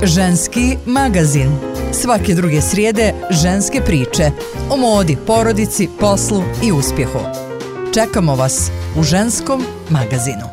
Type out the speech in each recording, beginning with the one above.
Ženski magazin. Svake druge srijede ženske priče o modi, porodici, poslu i uspjehu. Čekamo vas u Ženskom magazinu.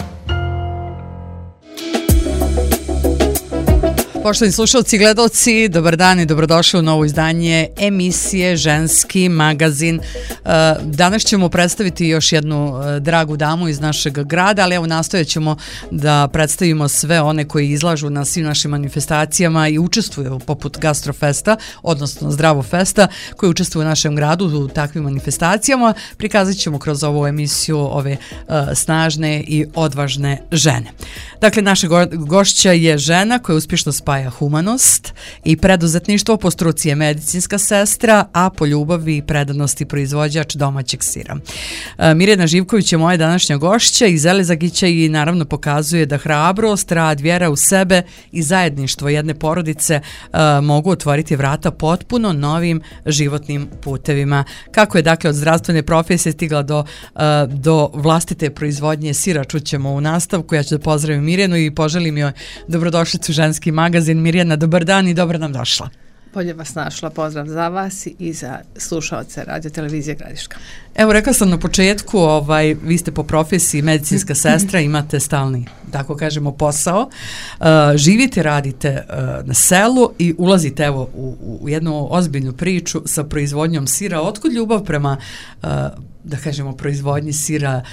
Poštovani slušalci i gledalci, dobar dan i dobrodošli u novo izdanje emisije Ženski magazin. Danas ćemo predstaviti još jednu dragu damu iz našeg grada, ali evo nastojat ćemo da predstavimo sve one koji izlažu na svim našim manifestacijama i učestvuju poput Gastrofesta, odnosno Zdravo Festa, koji učestvuju u našem gradu u takvim manifestacijama. Prikazat ćemo kroz ovu emisiju ove snažne i odvažne žene. Dakle, naša gošća je žena koja uspješno spaja humanost i preduzetništvo, po struci je medicinska sestra, a po ljubavi i predanosti proizvođač domaćeg sira. Mirjana Živković je moja današnja gošća iz Elezagića i naravno pokazuje da hrabrost, rad, vjera u sebe i zajedništvo jedne porodice mogu otvoriti vrata potpuno novim životnim putevima. Kako je dakle od zdravstvene profesije stigla do vlastite proizvodnje sira, čućemo u nastavku. Ja ću da pozdravim Mirjanu i poželim joj dobrodošlicu u Ženski magazin. Mirjana, dobar dan i dobro nam došla. Bolje vas našla, pozdrav za vas i za slušaoce Radio Televizije Gradiška. Evo, rekla sam na početku, vi ste po profesiji medicinska sestra, imate stalni, tako kažemo, posao. Živite, radite na selu i ulazite evo u jednu ozbiljnu priču sa proizvodnjom sira. Otkud ljubav prema da kažemo proizvodnji sira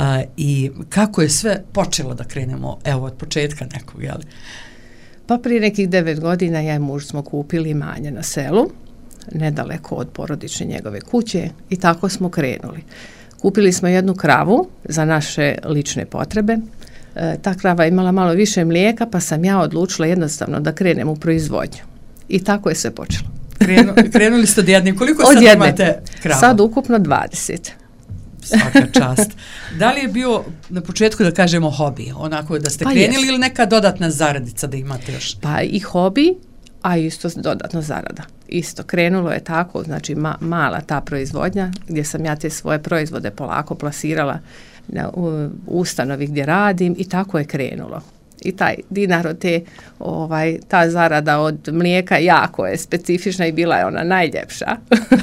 i kako je sve počelo da krenemo evo od početka nekog, jel? Pa prije nekih 9 godina ja i muž smo kupili imanje na selu, nedaleko od porodične njegove kuće i tako smo krenuli. Kupili smo jednu kravu za naše lične potrebe. Ta krava je imala malo više mlijeka, pa sam ja odlučila jednostavno da krenem u proizvodnju. I tako je sve počelo. Krenuli ste od jedne. Koliko sad imate krava? Sad ukupno 20. Svaka čast. Da li je bio na početku, da kažemo, hobi? Onako da ste krenuli ili neka dodatna zaradica da imate još? Pa i hobi, a isto dodatno zarada. Isto, krenulo je tako, znači mala ta proizvodnja gdje sam ja te svoje proizvode polako plasirala na ustanovi gdje radim i tako je krenulo. I taj dinar od ta zarada od mlijeka jako je specifična i bila je ona najljepša.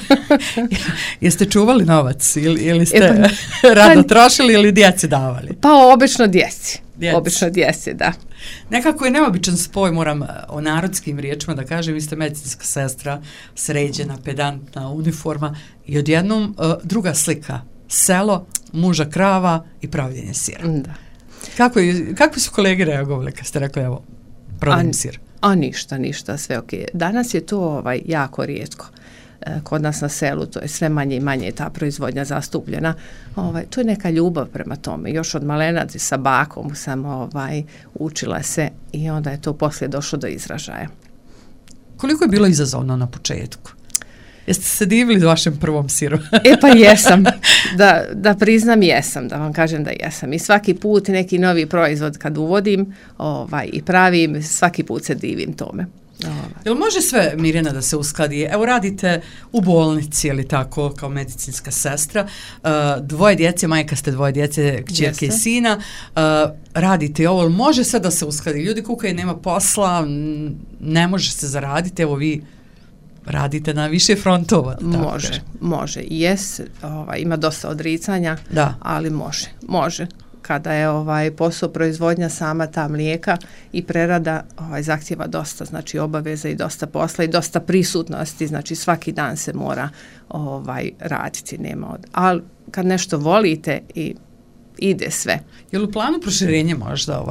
Jeste čuvali novac ili ste rado trošili ili djeci davali? Pa obično djeci. Obično djeci, da. Nekako je neobičan spoj, moram o narodskim riječima da kažem, vi ste medicinska sestra, sređena, pedantna uniforma i odjednom druga slika, selo, muža krava i pravljenje sira. Da. Kako su kolege reagovali kad ste rekli evo, prodajem sir? Ništa, sve ok. Danas je to jako rijetko. Kod nas na selu to je sve manje i manje ta proizvodnja zastupljena. To je neka ljubav prema tome. Još od malenaca sa bakom sam učila se i onda je to poslije došlo do izražaja. Koliko je bilo izazovno na početku? Jeste se divili vašem prvom siru? Pa jesam, da priznam jesam, da vam kažem da jesam. I svaki put neki novi proizvod kad uvodim i pravim, svaki put se divim tome. Jel može sve, Mirjana, da se uskladi? Evo radite u bolnici, ili tako, kao medicinska sestra, dvoje djece, majka ste dvoje djece, kćerke i sina, radite ovo, može sve da se uskladi? Ljudi kukaju, nema posla, ne može se zaraditi, evo vi radite na više frontova. Može. Ima dosta odricanja, ali može. Kada je posao proizvodnja sama ta mlijeka i prerada zahtjeva dosta, znači obaveza i dosta posla i dosta prisutnosti, znači svaki dan se mora raditi, ali kad nešto volite i ide sve. Je li u planu proširenje možda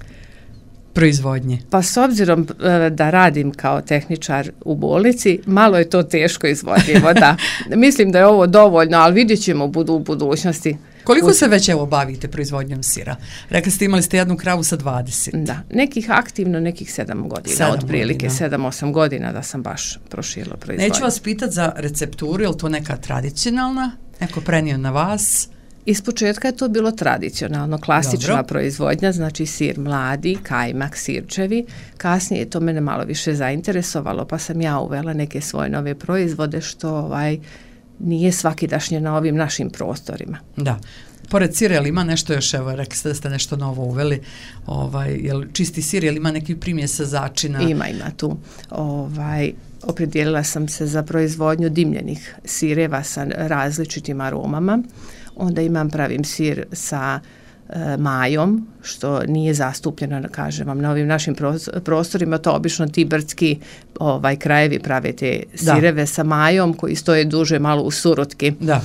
proizvodnje? Pa s obzirom da radim kao tehničar u bolnici, malo je to teško izvodljivo, da. Mislim da je ovo dovoljno, ali vidjet ćemo u budućnosti. Koliko se već bavite proizvodnjom sira? Rekli ste imali ste jednu kravu sa 20. Da, nekih aktivno, nekih 7 godina, otprilike 7-8 godina da sam baš proširila proizvodnju. Neću vas pitati za recepturu, je li to neka tradicionalna, neko prenio na vas? Iz početka je to bilo tradicionalno, klasična proizvodnja, znači sir mladi, kajmak, sirčevi. Kasnije je to mene malo više zainteresovalo, pa sam ja uvela neke svoje nove proizvode što nije svakidašnje na ovim našim prostorima. Da. Pored sira, jel ima nešto još, evo, rekli ste da ste nešto novo uveli, jel čisti sir, jel ima neki primjesa začina? Ima tu. Opredijelila sam se za proizvodnju dimljenih sireva sa različitim aromama. Onda pravim sir sa majom, što nije zastupljeno, kažem vam, na ovim našim prostorima, to obično ti brdski krajevi prave te sireve sa majom koji stoje duže malo u surutki. Da.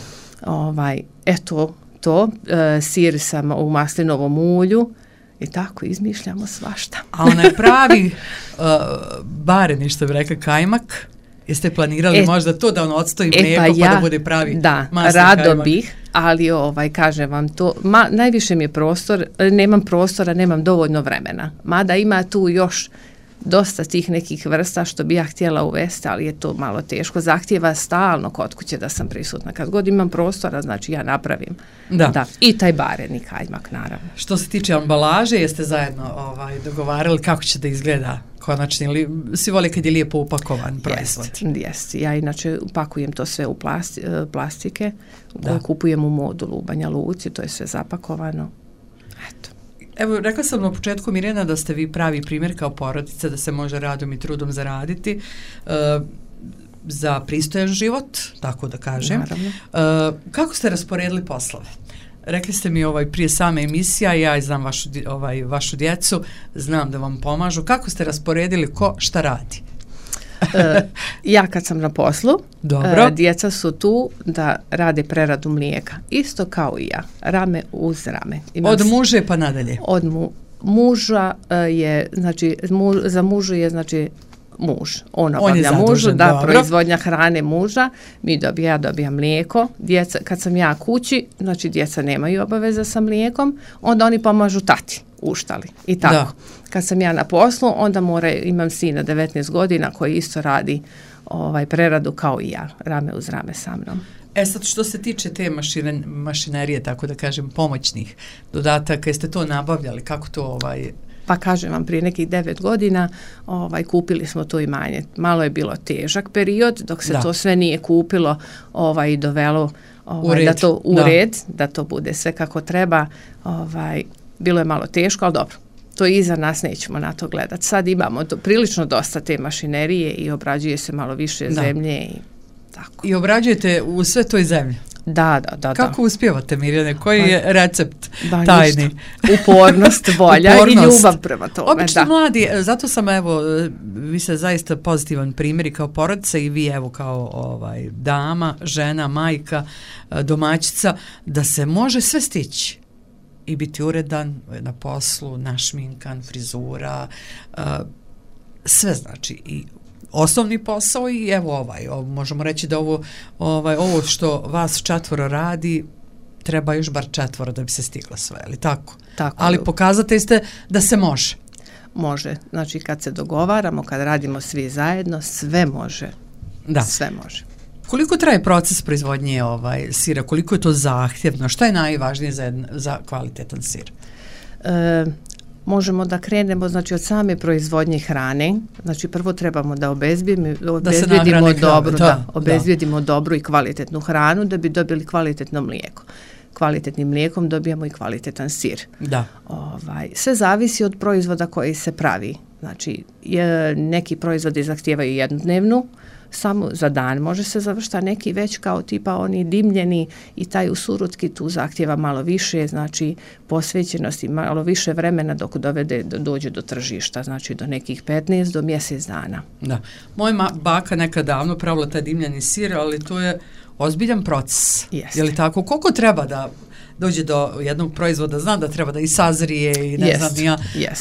Sir u maslinovom ulju i tako izmišljamo svašta. A onaj pravi bareni, što bi rekao, kajmak, jeste planirali možda to da on odstoji mlijeko pa da bude pravi masni rado kajmak? Bih, ali kažem vam to, najviše mi je nemam dovoljno vremena. Mada ima tu još dosta tih nekih vrsta što bi ja htjela uvesti, ali je to malo teško. Zahtijeva stalno kod kuće da sam prisutna. Kad god imam prostora, znači ja napravim. Da. I taj bareni kajmak, naravno. Što se tiče ambalaže, jeste zajedno dogovarali kako će da izgleda konačni, ili svi vole kad je lijepo upakovan proizvod? Jest. Ja inače upakujem to sve u plastike, koje kupujem u modulu u Banja Luci, to je sve zapakovano. Eto. Evo, rekla sam na početku, Mirjana, da ste vi pravi primjer kao porodica, da se može radom i trudom zaraditi za pristojan život, tako da kažem. Kako ste rasporedili poslove? Rekli ste mi prije same emisija, ja znam vašu djecu, znam da vam pomažu. Kako ste rasporedili ko šta radi? Ja kad sam na poslu, djeca su tu da rade preradu mlijeka. Isto kao i ja, rame uz rame. Od muže pa nadalje? Od muža je, znači, za mužu je, znači, muž. On obavlja mužu, proizvodnja hrane muža, ja dobijam mlijeko, djeca, kad sam ja kući, znači djeca nemaju obaveza sa mlijekom, onda oni pomažu tati, uštali i tako. Da. Kad sam ja na poslu, onda imam sina 19 godina koji isto radi preradu kao i ja, rame uz rame sa mnom. Sad što se tiče te mašinerije, tako da kažem, pomoćnih dodataka, jeste to nabavljali, kako to Pa kažem vam, prije nekih 9 godina kupili smo to imanje. Malo je bilo težak period dok se to sve nije kupilo i dovelo da to red, da to bude sve kako treba. Bilo je malo teško, ali dobro. To i iza nas, nećemo na to gledati. Sad imamo prilično dosta te mašinerije i obrađuje se malo više zemlje i tako. I obrađujete u sve toj zemlji? Da. Kako uspijevate, Mirjane? Koji je recept tajni? Upornost, volja i ljubav prema tome. Obično mladi, zato sam vi ste zaista pozitivan primjer i kao porodica i vi kao dama, žena, majka, domaćica, da se može sve stići i biti uredan na poslu, našminkan, frizura, sve znači i osnovni posao i možemo reći da ovo što vas 4 radi, treba još bar 4 da bi se stigla sve, ali tako? Ali pokazate ste da se može. Može, znači kad se dogovaramo, kad radimo svi zajedno, sve može. Sve može. Koliko traje proces proizvodnje sira, koliko je to zahtjevno, šta je najvažnije za kvalitetan sir? Možemo da znači od same proizvodnje hrane, znači prvo trebamo da obezbijedimo dobru i kvalitetnu hranu da bi dobili kvalitetno mlijeko. Kvalitetnim mlijekom dobijamo i kvalitetan sir. Sve zavisi od proizvoda koji se pravi. Znači neki proizvodi zahtijevaju jednodnevnu, samo za dan može se završiti, a neki već kao tipa oni dimljeni i taj u surutki tu zahtjeva malo više, znači posvećenosti, malo više vremena dok dođe do tržišta, znači do nekih 15 do mjesec dana. Da. Moja baka nekad davno pravila taj dimljeni sir, ali to je ozbiljan proces. Jeste. Je li tako? Koliko treba da dođe do jednog proizvoda, znam da treba da i sazrije i ne znam ja.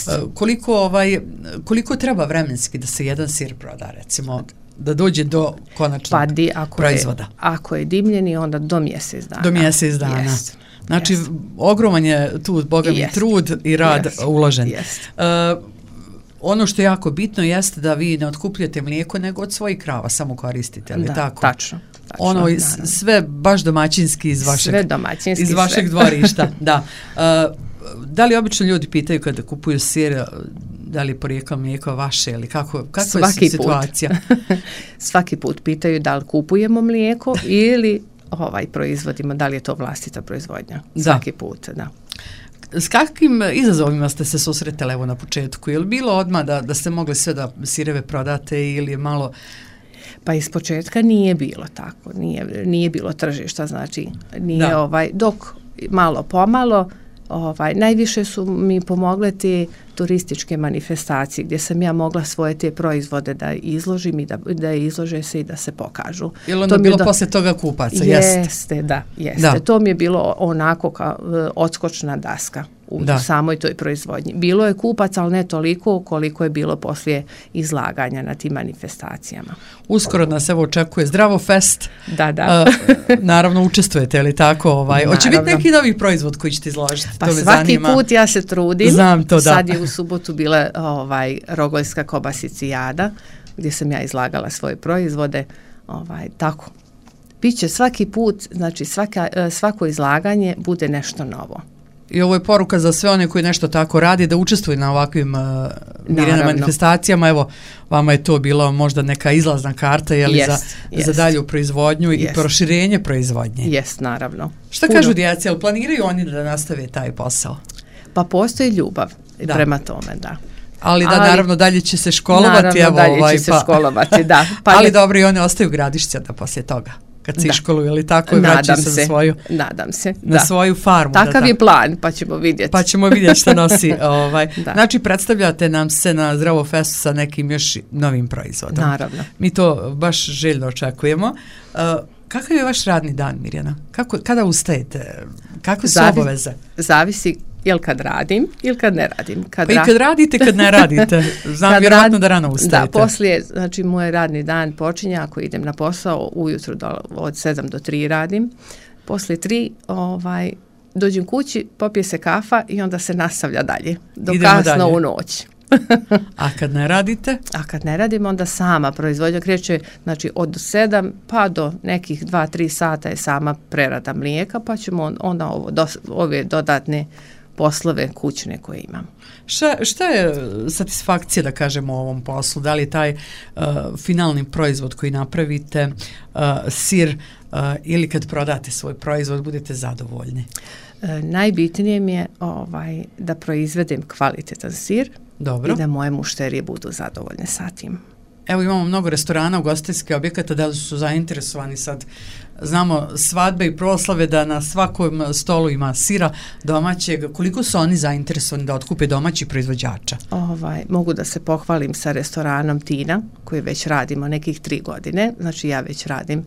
Koliko treba vremenski da se jedan sir proda, recimo, da dođe do konačnog proizvoda? Ako je dimljeni, onda do mjesec dana. Do mjesec dana. Znači, ogroman je tu, Boga mi, trud i rad uložen. Ono što je jako bitno jeste da vi ne otkupljate mlijeko, nego od svojih krava samo koristite, ali tako? Tačno. Ono sve baš domaćinski iz vašeg dvorišta. Da. Da li obično ljudi pitaju kada kupuju sir, da li porijeklo mlijeko vaše ili kakva je situacija? Svaki put pitaju da li kupujemo mlijeko ili proizvodimo, da li je to vlastita proizvodnja svaki put, da. S kakvim izazovima ste se susretali evo na početku? Je li bilo odmah da ste mogli sve da sireve prodate ili je malo... Pa iz početka nije bilo tako, nije bilo tržišta, znači nije dok malo pomalo, najviše su mi pomogle te turističke manifestacije gdje sam ja mogla svoje te proizvode da izložim i da izlože se i da se pokažu. Je li ono bilo poslije toga kupaca? Jeste, da, jeste. Da. To mi je bilo onako kao odskočna daska u samoj toj proizvodnji. Bilo je kupaca, ali ne toliko koliko je bilo poslije izlaganja na tim manifestacijama. Uskoro nas evo očekuje Zdravo Fest. Da. Naravno učestvujete, li tako? Hoće biti neki novi proizvod koji ćete izložiti? Pa to svaki put ja se trudim. Znam to, da. Sad je u subotu bila rogoljska kobasicijada gdje sam ja izlagala svoje proizvode. Tako. Biće svaki put, znači svako izlaganje bude nešto novo. I ovo je poruka za sve one koji nešto tako radi, da učestvuju na ovakvim manifestacijama. Evo, vama je to bilo možda neka izlazna karta za dalju proizvodnju i proširenje proizvodnje. Jest, naravno. Šta kažu djeca, jel planiraju oni da nastave taj posao? Pa postoji ljubav prema tome, da. Ali naravno dalje će se školovati. Školovati, da. Ali dobro, i one ostaju Gradišća da poslije toga. Kad se iškoluju, ili tako, i vraćaju se za svoju, na svoju farmu. Takav je plan, pa ćemo vidjeti. Pa ćemo vidjeti šta nosi. Znači, predstavljate nam se na Zdravo Festu sa nekim još novim proizvodom. Naravno. Mi to baš željno očekujemo. Kakav je vaš radni dan, Mirjana? Kada ustajete? Kakve su obaveze? Zavisi jel kad radim ili kad ne radim. Kad radite, kad ne radite. Znam vjerojatno da rano ustajete. Da, poslije, znači moj radni dan počinje ako idem na posao, ujutro od 7 do 3 radim. Poslije 3 dođem kući, popije se kafa i onda se nastavlja dalje. Do kasno u noć. A kad ne radite? A kad ne radim, onda sama proizvodnja kreće, znači od 7 pa do nekih 2-3 sata je sama prerada mlijeka, pa ćemo onda ove dodatne poslove kućne koje imam. Šta je satisfakcija, da kažemo, u ovom poslu? Da li je taj finalni proizvod koji napravite, sir, ili kad prodate svoj proizvod budete zadovoljni? Najbitnije mi je da proizvedem kvalitetan sir. Dobro. I da moje mušterije budu zadovoljne sa tim. Evo imamo mnogo restorana, ugostiteljskih objekata, da li su zainteresovani sad? Znamo svadbe i proslave da na svakom stolu ima sira domaćeg. Koliko su oni zainteresovani da otkupe domaći proizvođača? Mogu da se pohvalim sa restoranom Tina, koji već radimo nekih 3 godine. Znači ja već radim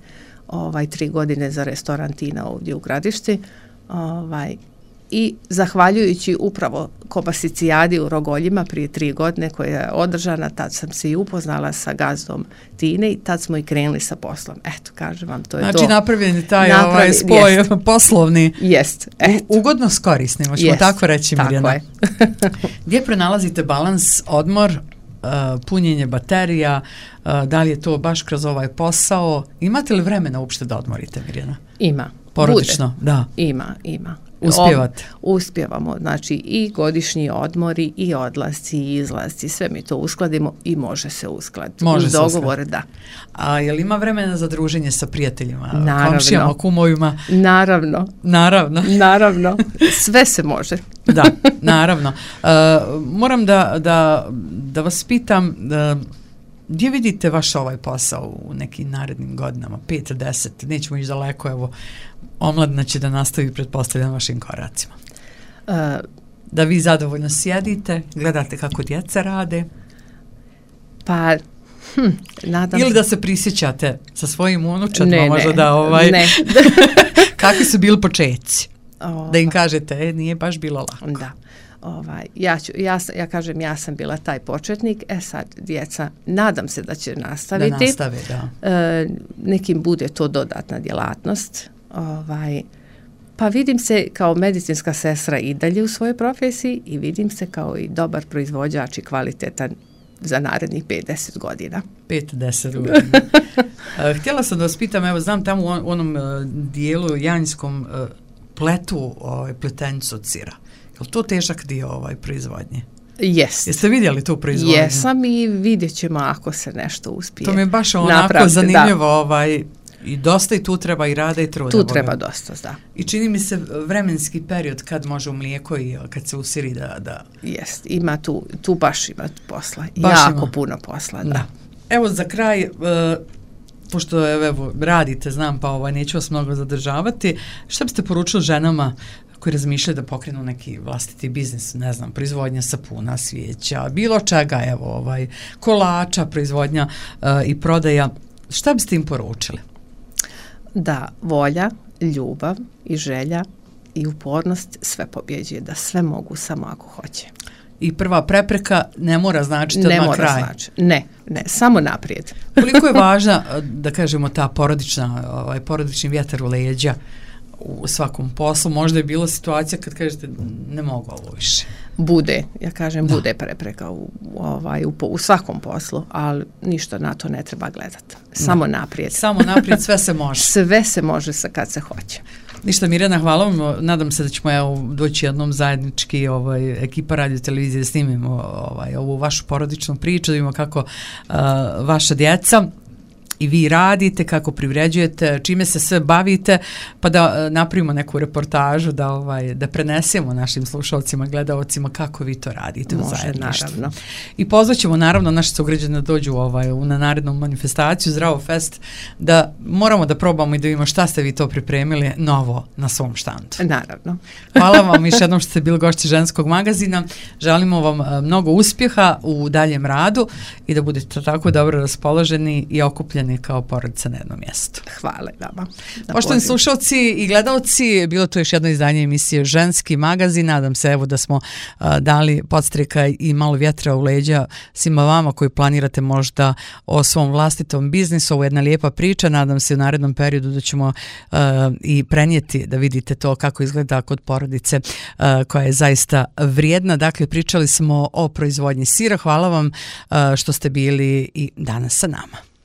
3 godine za restoran Tina ovdje u Gradišti. I zahvaljujući upravo kobasicijadi u Rogoljima prije 3 godine koja je održana, tad sam se i upoznala sa gazdom Tine i tad smo i krenuli sa poslom. Eto, kažem vam, to je znači, napravljen je taj spoj poslovni. Jest. Ugodno s korisnim, možemo tako reći, Mirjana. Tako je. Gdje pronalazite balans, odmor, punjenje baterija, da li je to baš kroz ovaj posao? Imate li vremena uopšte da odmorite, Mirjana? Ima. Porodično, da. Ima. Uspijevate? Uspijevamo, znači i godišnji odmori i odlasci i izlasci, sve mi to uskladimo i može se uskladiti. Može uz dogovor, da. A je li ima vremena za druženje sa prijateljima, komšijama, kumovima? Naravno. Sve se može. Da, naravno. Moram da vas pitam, gdje vidite vaš ovaj posao u nekim narednim godinama, 5-10, nećemo ići daleko, evo, omladina će da nastavi, pretpostavljam, vašim koracima. Da vi zadovoljno sjedite, gledate kako djeca rade. Pa, nadam ili da se prisjećate sa svojim unučatima, možda da ne. Kakvi su bili početci? Da im kažete, nije baš bilo lako. Da. Ja kažem, ja sam bila taj početnik, sad djeca, nadam se da će nastaviti. Da nastave, da. Nekim bude to dodatna djelatnost. Pa vidim se kao medicinska sestra i dalje u svojoj profesiji i vidim se kao i dobar proizvođač i kvalitetan za narednih 5-10 godina. 5-10 godina. Htjela sam da vas pitam, evo znam tamo u onom dijelu janjskom pletu pletencu od sira. Je li to težak dio proizvodnje? Jest. Jeste vidjeli tu proizvodnju? Jesam i vidjet ćemo ako se nešto uspije. To mi je baš onako zanimljivo I dosta i tu treba i rada i truda. Tu treba dosta, da. I čini mi se vremenski period kad može u mlijeko i kad se usiri da... Jest, ima tu baš ima posla. Jako puno posla, da. Evo za kraj, pošto evo, radite, znam, pa neću vas mnogo zadržavati, šta biste poručili ženama koji razmišljaju da pokrenu neki vlastiti biznis, ne znam, proizvodnja sapuna, svijeća, bilo čega, evo, kolača, proizvodnja i prodaja, šta biste im poručili? Da volja, ljubav i želja i upornost sve pobjeđuje, da sve mogu samo ako hoće. I prva prepreka ne mora značiti odmah kraj. Ne mora značiti, ne, samo naprijed. Koliko je važna, da kažemo, ta porodični vjetar u leđa u svakom poslu? Možda je bila situacija kad kažete ne mogu ovo više. Bude, ja kažem, bude prepreka u svakom poslu, ali ništa na to ne treba gledati. Samo naprijed. Samo naprijed, sve se može. Sve se može kad se hoće. Ništa, Mirjana, hvala vam. Nadam se da ćemo doći jednom zajednički ekipa Radio Televizije da snimimo ovu vašu porodičnu priču, da vidimo kako vaša djeca i vi radite, kako privređujete, čime se sve bavite, pa da napravimo neku reportažu, da prenesemo našim slušalcima, gledaocima kako vi to radite u zajedništvu. Naravno. I pozvaćemo naravno naše sugrađane da dođu na narednu manifestaciju Zdravo Fest, da moramo da probamo i da vidimo šta ste vi to pripremili novo na svom štandu. Naravno. Hvala vam još jednom što ste bili gošći Ženskog magazina. Želimo vam mnogo uspjeha u daljem radu i da budete tako dobro raspoloženi i okupljeni kao porodica na jednom mjestu. Hvala vama. Poštovani slušalci i gledalci, bilo to još jedno izdanje emisije Ženski magazin. Nadam se evo da smo dali podstreka i malo vjetra u leđa svima vama koji planirate možda o svom vlastitom biznisu. Ovo je jedna lijepa priča. Nadam se u narednom periodu da ćemo i prenijeti da vidite to kako izgleda kod porodice koja je zaista vrijedna. Dakle, pričali smo o proizvodnji sira. Hvala vam što ste bili i danas sa nama.